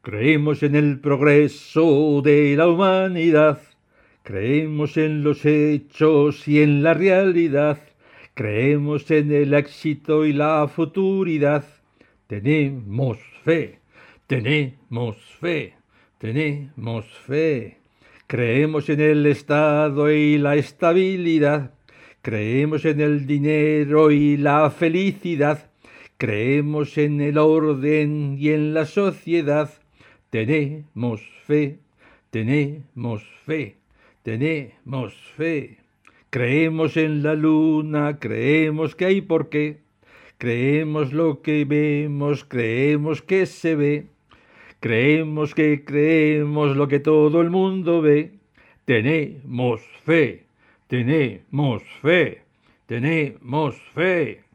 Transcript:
Creemos en el progreso de la humanidad, creemos en los hechos y en la realidad, creemos en el éxito y la futuridad. Tenemos fe, tenemos fe, tenemos fe. Creemos en el Estado y la estabilidad, creemos en el dinero y la felicidad, creemos en el orden y en la sociedad. Tenemos fe, tenemos fe, tenemos fe. Creemos en la luna, creemos que hay por qué. Creemos lo que vemos, creemos que se ve. Creemos lo que todo el mundo ve. Tenemos fe, tenemos fe, tenemos fe.